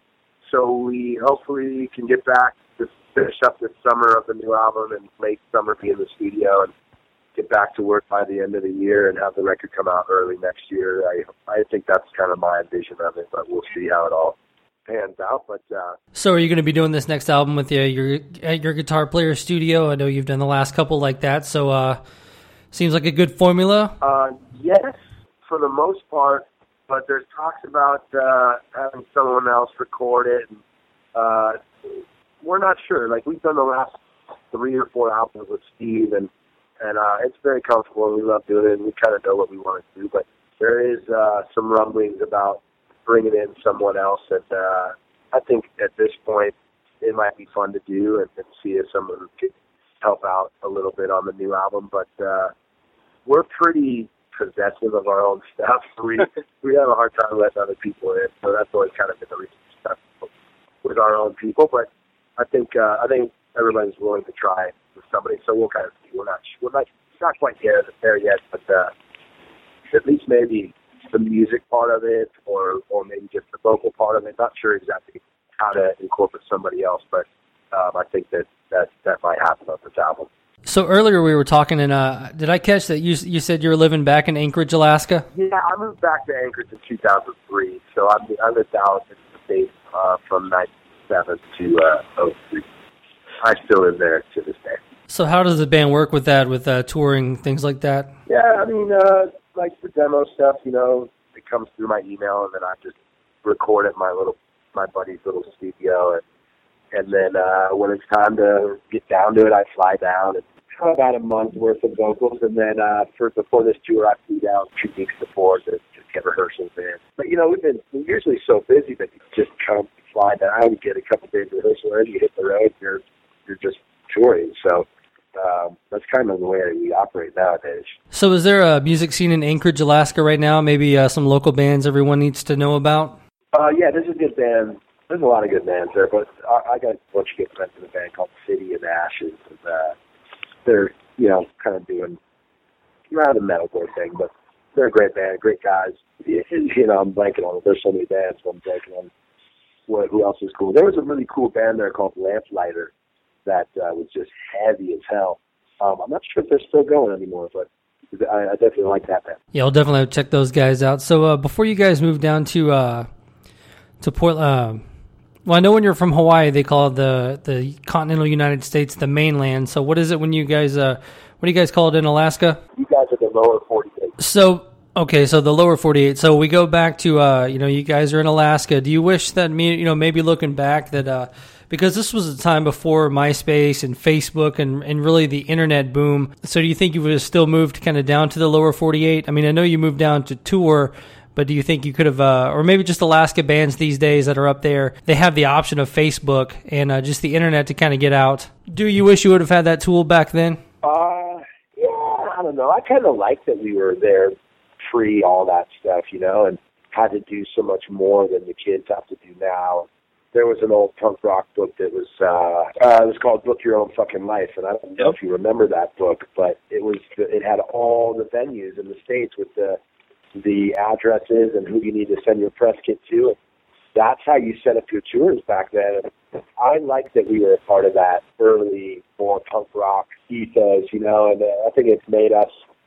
so we hopefully can get back to finish up this summer of the new album and late summer be in the studio and get back to work by the end of the year and have the record come out early next year. I I think that's kind of my vision of it, but we'll see how it all pans out. But uh, so, are you going to be doing this next album with uh, your at your guitar player studio? I know you've done the last couple like that, so uh, seems like a good formula. Uh, yes, for the most part, but there's talks about uh, having someone else record it. And, uh, we're not sure. Like we've done the last three or four albums with Steve, and And uh, it's very comfortable, and we love doing it, and we kind of know what we want to do. But there is uh, some rumblings about bringing in someone else, and uh, I think at this point it might be fun to do and, and see if someone could help out a little bit on the new album. But uh, we're pretty possessive of our own stuff. We we have a hard time letting other people in, so that's always kind of been the reason stuff with our own people. But I think uh, I think everybody's willing to try with somebody, so we'll kind of see. We're not we're not not quite there there yet, but uh, at least maybe the music part of it, or or maybe just the vocal part of it. Not sure exactly how to incorporate somebody else, but um, I think that, that that might happen on this album. So earlier we were talking, and uh, did I catch that you you said you were living back in Anchorage, Alaska? Yeah, I moved back to Anchorage in two thousand three, so I, I lived out in the States uh, from ninety-seven to uh, oh three. I still live there to this day. So how does the band work with that, with uh, touring, things like that? Yeah, I mean, uh, like the demo stuff, you know, it comes through my email, and then I just record it in my little, my buddy's little studio, and and then uh, when it's time to get down to it, I fly down and have about a month worth of vocals, and then uh, for before this tour, I flew down two weeks before to, to get rehearsals in. But you know, we've been we're usually so busy that you just come fly down, get a couple days of rehearsal in, you hit the road, you're you're just touring. So. Um, that's kind of the way we operate nowadays. So is there a music scene in Anchorage, Alaska right now? Maybe uh, some local bands everyone needs to know about? Uh, yeah, there's a good band. There's a lot of good bands there, but I, I got a bunch of good friends in a band called City of Ashes. And, uh, they're, you know, kind of doing around the metalcore thing, but they're a great band, great guys. You know, I'm blanking on it. There's so many bands, so I'm blanking on what, who else is cool. There was a really cool band there called Lamplighter that uh, was just heavy as hell. Um, I'm not sure if they're still going anymore, but I, I definitely like that band. Yeah, I'll definitely have to check those guys out. So uh, before you guys moved down to uh, to Portland, uh, well, I know when you're from Hawaii, they call the the continental United States the mainland. So what is it when you guys, uh, what do you guys call it in Alaska? You guys are the lower forty-eight. So, okay, so the lower forty-eight. So we go back to, uh, you know, you guys are in Alaska. Do you wish that, me, you know, maybe looking back that, uh, because this was a time before MySpace and Facebook and, and really the internet boom. So do you think you would have still moved kind of down to the lower forty-eight? I mean, I know you moved down to tour, but do you think you could have, uh, or maybe just Alaska bands these days that are up there, they have the option of Facebook and uh, just the internet to kind of get out. Do you wish you would have had that tool back then? Uh, yeah, I don't know. I kind of like that we were there pre all that stuff, you know, and had to do so much more than the kids have to do now. There was an old punk rock book that was uh, uh, it was called Book Your Own Fucking Life, and I don't know if you remember that book, but it was it had all the venues in the States with the the addresses and who you need to send your press kit to. And that's how you set up your tours back then. And I like that we were a part of that early, more punk rock ethos, you know, and uh, I think it's made us,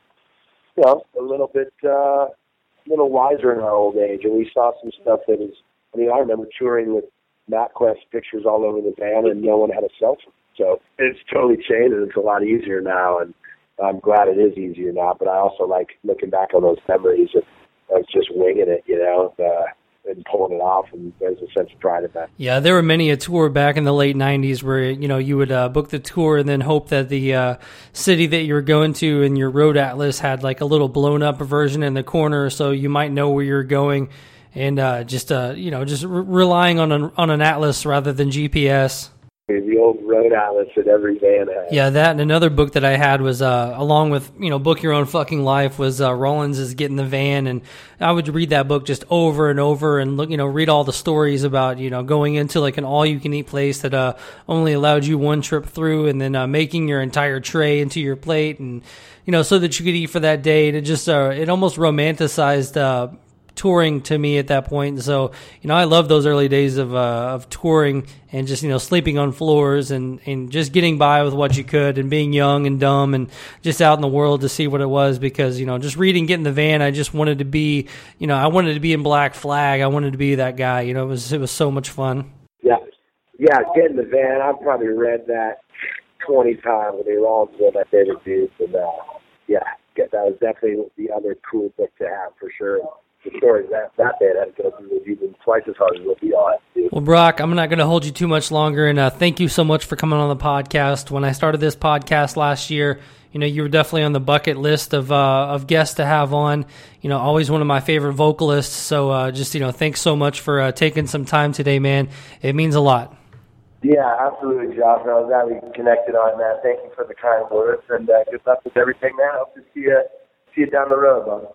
you know, a little bit, uh, a little wiser in our old age. And we saw some stuff that is, I mean, I remember touring with MapQuest pictures all over the van, and no one had a cell phone. So it's totally changed, and it's a lot easier now, and I'm glad it is easier now. But I also like looking back on those memories of, of just winging it, you know, uh, and pulling it off, and there's a sense of pride in that. Yeah, there were many a tour back in the late nineties where, you know, you would uh, book the tour and then hope that the uh, city that you were going to in your road atlas had like a little blown-up version in the corner so you might know where you're going. And uh, just, uh, you know, just re- relying on an, on an atlas rather than G P S. The old road atlas that every van had. Yeah, that and another book that I had was, uh, along with, you know, Book Your Own Fucking Life, was uh, Rollins is Get in the Van. And I would read that book just over and over and, look, you know, read all the stories about, you know, going into like an all-you-can-eat place that uh, only allowed you one trip through, and then uh, making your entire tray into your plate, and, you know, so that you could eat for that day. And it just, uh, it almost romanticized uh touring to me at that point. And so, you know, I love those early days of uh, of touring and just, you know, sleeping on floors and, and just getting by with what you could and being young and dumb and just out in the world to see what it was, because, you know, just reading Get in the Van, I just wanted to be, you know, I wanted to be in Black Flag. I wanted to be that guy. You know, it was it was so much fun. Yeah. Yeah, Get in the Van. I've probably read that twenty times. I mean, Rollins is one of my favorite dudes. And, uh, yeah, that was definitely the other cool book to have for sure. The story that that band had to go through was even twice as hard as what we all had to do. Well, Brock, I'm not going to hold you too much longer, and uh, thank you so much for coming on the podcast. When I started this podcast last year, you know, you were definitely on the bucket list of uh, of guests to have on. You know, always one of my favorite vocalists. So, uh, just you know, thanks so much for uh, taking some time today, man. It means a lot. Yeah, absolutely, Josh. I was glad we connected on that. Thank you for the kind words, and uh, good luck with everything, man. Hope to see you see you down the road, man.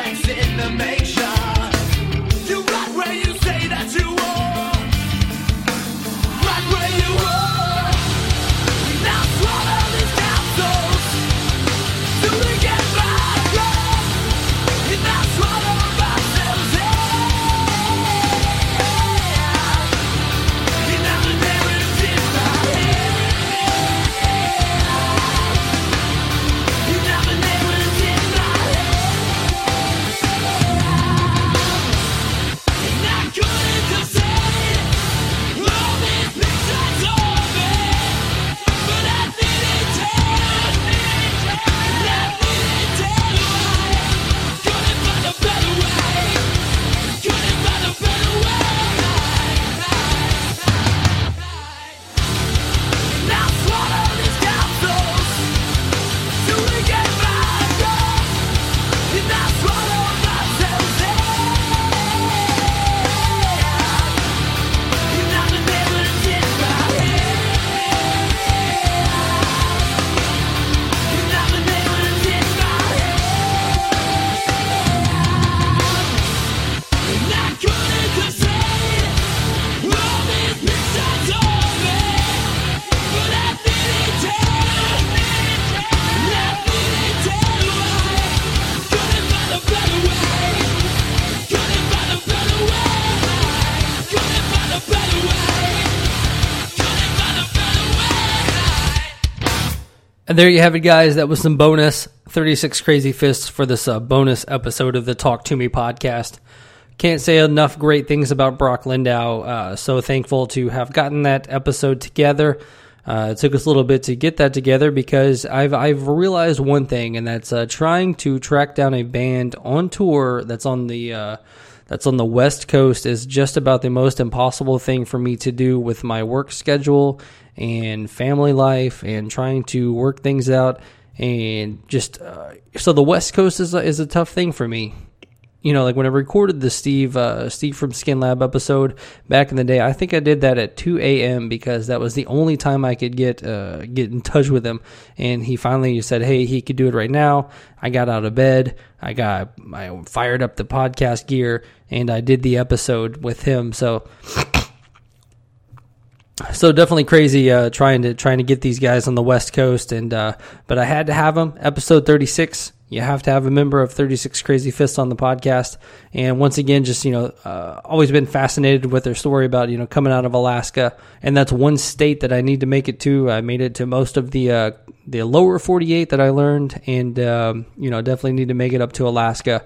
And there you have it, guys. That was some bonus thirty-six Crazy Fists for this uh, bonus episode of the Talk To Me podcast. Can't say enough great things about Brock Lindau. Uh, so thankful to have gotten that episode together. Uh, it took us a little bit to get that together because I've I've realized one thing, and that's uh, trying to track down a band on tour that's on the uh, that's on the West Coast is just about the most impossible thing for me to do with my work schedule and family life and trying to work things out. And just uh, so the West Coast is a, is a tough thing for me. You know, like when I recorded the Steve uh, Steve from Skin Lab episode back in the day, I think I did that at two a.m. because that was the only time I could get uh, get in touch with him. And he finally said, hey, he could do it right now. I got out of bed. I got I fired up the podcast gear, and I did the episode with him. So, so definitely crazy uh, trying to trying to get these guys on the West Coast. And uh, but I had to have them. Episode thirty-six. You have to have a member of thirty-six Crazy Fists on the podcast. And once again, just, you know, uh, always been fascinated with their story about, you know, coming out of Alaska. And that's one state that I need to make it to. I made it to most of the uh, the lower forty-eight that I learned. And, um, you know, definitely need to make it up to Alaska.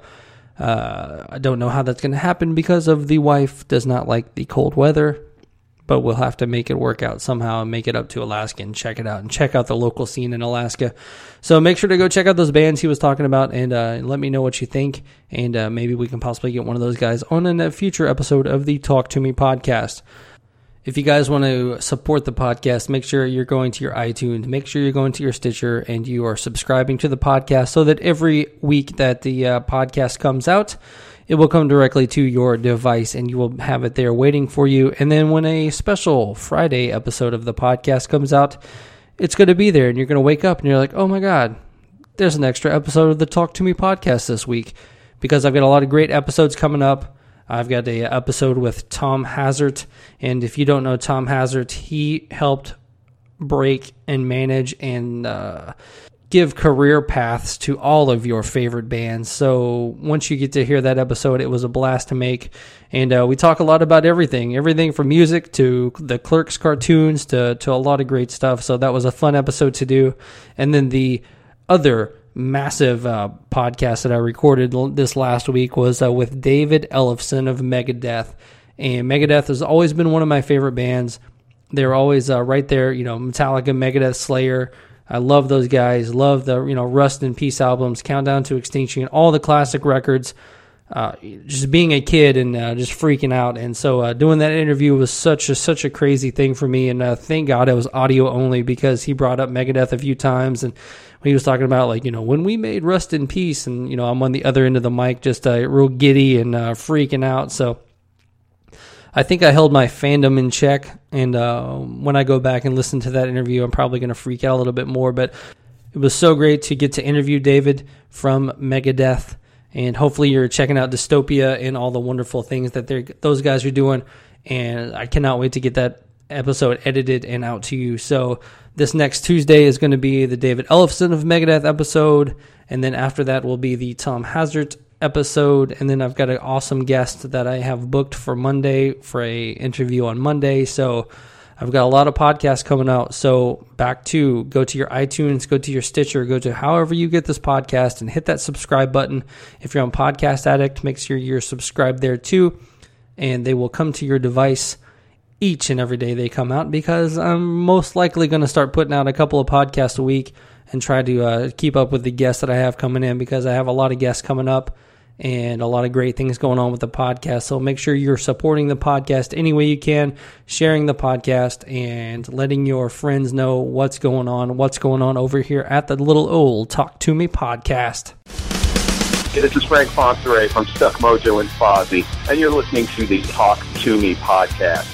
Uh, I don't know how that's going to happen because of the wife does not like the cold weather. But we'll have to make it work out somehow and make it up to Alaska and check it out and check out the local scene in Alaska. So make sure to go check out those bands he was talking about and uh, let me know what you think. And uh, maybe we can possibly get one of those guys on a future episode of the Talk To Me podcast. If you guys want to support the podcast, make sure you're going to your iTunes, make sure you're going to your Stitcher, and you are subscribing to the podcast so that every week that the uh, podcast comes out, it will come directly to your device and you will have it there waiting for you. And then when a special Friday episode of the podcast comes out, it's going to be there and you're going to wake up and you're like, oh my God, there's an extra episode of the Talk To Me podcast this week, because I've got a lot of great episodes coming up. I've got a episode with Tom Hazard. And if you don't know Tom Hazard, he helped break and manage and, uh, give career paths to all of your favorite bands. So once you get to hear that episode, it was a blast to make. And uh, we talk a lot about everything, everything from music to the Clerks cartoons to, to a lot of great stuff. So that was a fun episode to do. And then the other massive uh, podcast that I recorded this last week was uh, with David Ellefson of Megadeth. And Megadeth has always been one of my favorite bands. They're always uh, right there, you know, Metallica, Megadeth, Slayer. I love those guys. Love the, you know, Rust in Peace albums, Countdown to Extinction, all the classic records. Uh, just being a kid and uh, just freaking out. And so uh, doing that interview was such a such a crazy thing for me. And uh, thank God it was audio only, because he brought up Megadeth a few times. And he was talking about, like, you know, when we made Rust in Peace. And, you know, I'm on the other end of the mic, just uh, real giddy and uh, freaking out. So I think I held my fandom in check, and uh, when I go back and listen to that interview, I'm probably going to freak out a little bit more, but it was so great to get to interview David from Megadeth, And hopefully you're checking out Dystopia and all the wonderful things that they're, those guys are doing. And I cannot wait to get that episode edited and out to you. So this next Tuesday is going to be the David Ellefson of Megadeth episode. And then after that will be the Tom Hazard episode. And then I've got an awesome guest that I have booked for Monday for a interview on Monday. So I've got a lot of podcasts coming out. So back to go to your iTunes, go to your Stitcher, go to however you get this podcast and hit that subscribe button. If you're on Podcast Addict, make sure you're subscribed there too. And they will come to your device each and every day they come out, because I'm most likely going to start putting out a couple of podcasts a week and try to uh, keep up with the guests that I have coming in, because I have a lot of guests coming up and a lot of great things going on with the podcast. So make sure you're supporting the podcast any way you can, sharing the podcast, and letting your friends know what's going on, what's going on over here at the little old Talk To Me podcast. Hey, this is Frank Fonseray from Stuck Mojo and Fozzy, and you're listening to the Talk To Me podcast.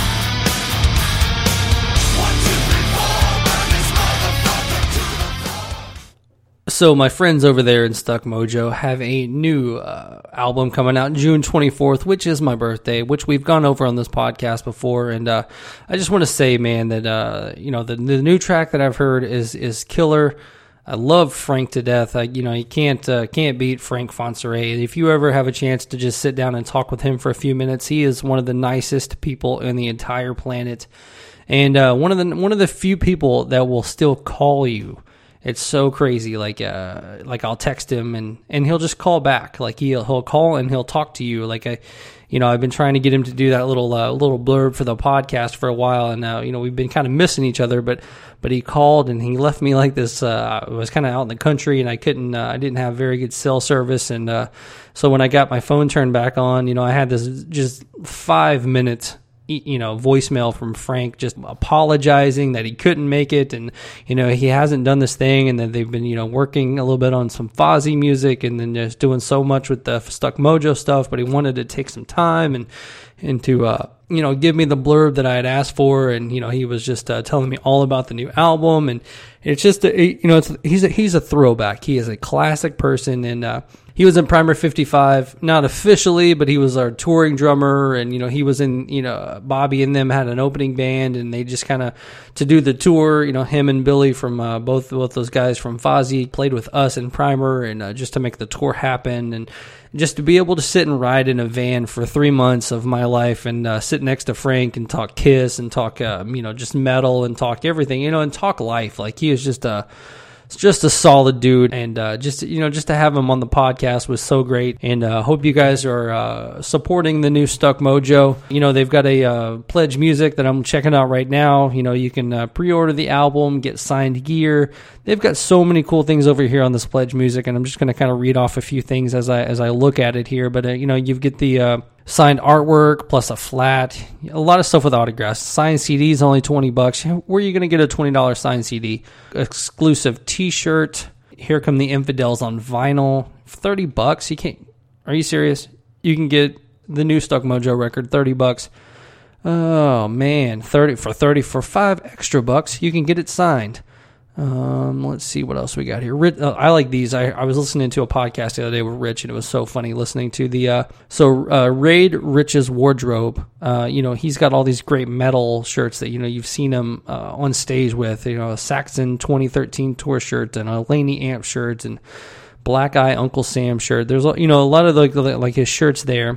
So my friends over there in Stuck Mojo have a new uh, album coming out June twenty-fourth, which is my birthday, which we've gone over on this podcast before. And uh, I just want to say, man, that uh, you know the, the new track that I've heard is is killer. I love Frank to death. I, you know, you can't uh, can't beat Frank Fonseray. If you ever have a chance to just sit down and talk with him for a few minutes, he is one of the nicest people in the entire planet, and uh, one of the one of the few people that will still call you. It's so crazy. Like, uh, like I'll text him and, and he'll just call back. Like he'll he'll call and he'll talk to you. Like I, you know, I've been trying to get him to do that little uh, little blurb for the podcast for a while, and now you know we've been kind of missing each other. But but he called and he left me like this. Uh, I was kind of out in the country and I couldn't. Uh, I didn't have very good cell service, and uh, so when I got my phone turned back on, you know, I had this just five minute. You know, voicemail from Frank just apologizing that he couldn't make it, and you know he hasn't done this thing, and that they've been you know working a little bit on some Fozzy music, and then just doing so much with the Stuck Mojo stuff, but he wanted to take some time and and to uh, you know give me the blurb that I had asked for, and you know he was just uh, telling me all about the new album, and it's just a, you know it's he's a, he's a throwback. He is a classic person, and uh, he was in Primer fifty-five, not officially, but he was our touring drummer, and, you know, he was in, you know, Bobby and them had an opening band, and they just kind of, to do the tour, you know, him and Billy from, uh, both, both those guys from Fozzy played with us in Primer, and uh, just to make the tour happen, and just to be able to sit and ride in a van for three months of my life, and uh, sit next to Frank and talk Kiss, and talk, uh, you know, just metal, and talk everything, you know, and talk life. Like, he is just a... It's just a solid dude, and uh, just you know, just to have him on the podcast was so great. And uh, hope you guys are uh, supporting the new Stuck Mojo. You know, they've got a uh, Pledge Music that I'm checking out right now. You know, you can uh, pre-order the album, get signed gear. They've got so many cool things over here on this Pledge Music, and I'm just going to kind of read off a few things as I as I look at it here. But uh, you know, you get the uh, signed artwork plus a flat, a lot of stuff with autographs. Signed C Ds only twenty bucks. Where are you going to get a twenty dollars signed C D? Exclusive T-shirt. Here Come the Infidels on vinyl. thirty bucks. You can't. Are you serious? You can get the new Stuck Mojo record, thirty bucks. Oh man, thirty for thirty for five extra bucks. You can get it signed. Um, let's see what else we got here. Rich, uh, I like these. I, I was listening to a podcast the other day with Rich, and it was so funny listening to the, uh, so, uh, Raid Rich's Wardrobe. Uh, you know, he's got all these great metal shirts that, you know, you've seen him, uh, on stage with, you know, a Saxon twenty thirteen tour shirt, and a Laney Amp shirt, and Black Eye Uncle Sam shirt. There's, you know, a lot of like, like his shirts there.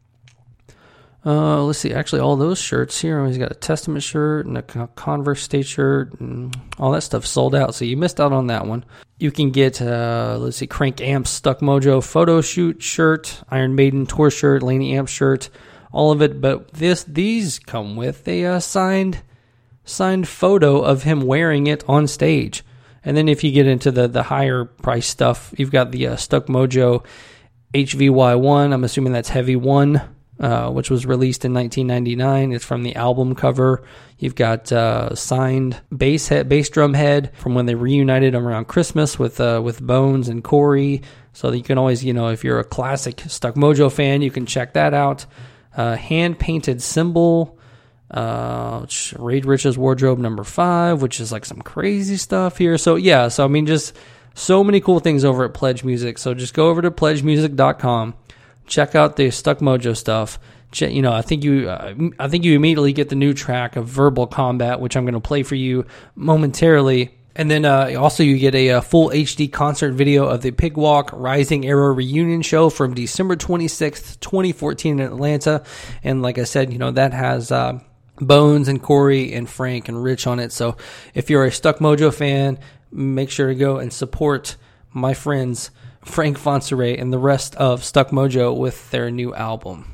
Uh, let's see, actually all those shirts here, he's got a Testament shirt and a Converse State shirt, and all that stuff sold out, so you missed out on that one. You can get, uh, let's see, Crank Amps Stuck Mojo photo shoot shirt, Iron Maiden tour shirt, Laney Amp shirt, all of it, but this these come with a uh, signed signed photo of him wearing it on stage. And then if you get into the, the higher price stuff, you've got the uh, Stuck Mojo H V Y one, I'm assuming that's Heavy one, Uh, which was released in nineteen ninety-nine. It's from the album cover. You've got uh, signed bass head, bass drum head from when they reunited around Christmas with uh, with Bones and Corey. So that you can always, you know, if you're a classic Stuck Mojo fan, you can check that out. Uh, hand painted symbol. Uh, Raid Rich's Wardrobe number five, which is like some crazy stuff here. So yeah, so I mean, just So many cool things over at Pledge Music. So just go over to pledge music dot com, check out the Stuck Mojo stuff. You know, I think you, uh, I think you immediately get the new track of Verbal Combat, which I'm going to play for you momentarily. And then uh, also you get a, a full H D concert video of the Pig Walk Rising Era reunion show from December twenty-sixth, twenty fourteen in Atlanta. And like I said, you know, that has uh, Bones and Corey and Frank and Rich on it. So if you're a Stuck Mojo fan, make sure to go and support my friends Frank Fonseray and the rest of Stuck Mojo with their new album.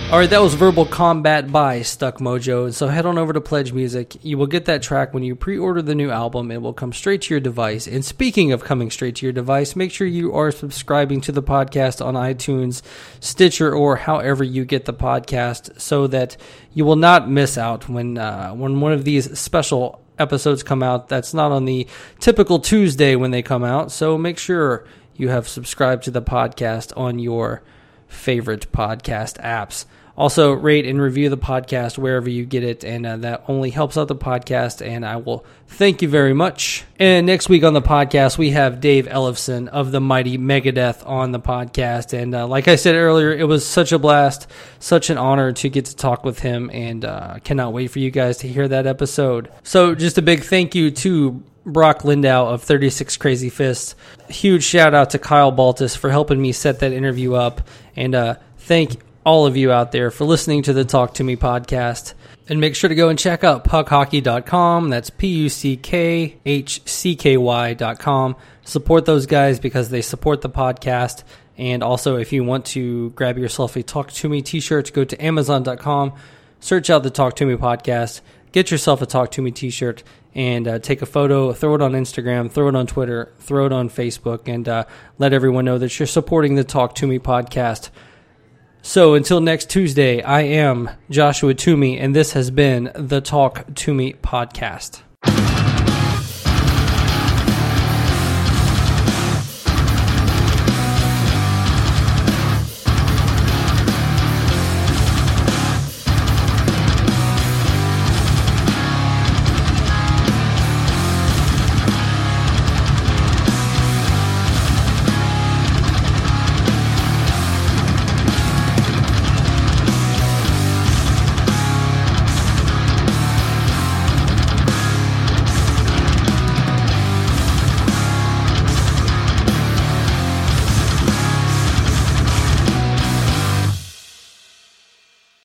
All right, that was Verbal Combat by Stuck Mojo. So head on over to Pledge Music. You will get that track when you pre-order the new album. It will come straight to your device. And speaking of coming straight to your device, make sure you are subscribing to the podcast on iTunes, Stitcher, or however you get the podcast, so that you will not miss out when uh, when one of these special episodes come out. That's not on the typical Tuesday when they come out. So make sure you have subscribed to the podcast on your favorite podcast apps. Also, rate and review the podcast wherever you get it, and uh, that only helps out the podcast, and I will thank you very much. And next week on the podcast, we have Dave Ellefson of the mighty Megadeth on the podcast, and uh, like I said earlier, it was such a blast, such an honor to get to talk with him, and uh, cannot wait for you guys to hear that episode. So just a big thank you to Brock Lindau of thirty-six Crazy Fists. Huge shout out to Kyle Baltus for helping me set that interview up, and uh, thank all of you out there for listening to the Talk To Me podcast. And make sure to go and check out puck hockey dot com. That's P U C K H C K Y dot com. Support those guys because they support the podcast. And also, if you want to grab yourself a Talk To Me t-shirt, go to amazon dot com, search out the Talk To Me podcast, get yourself a Talk To Me t-shirt, and uh, take a photo, throw it on Instagram, throw it on Twitter, throw it on Facebook, and uh, let everyone know that you're supporting the Talk To Me podcast. So until next Tuesday, I am Joshua Toomey, and this has been the Talk To Me podcast.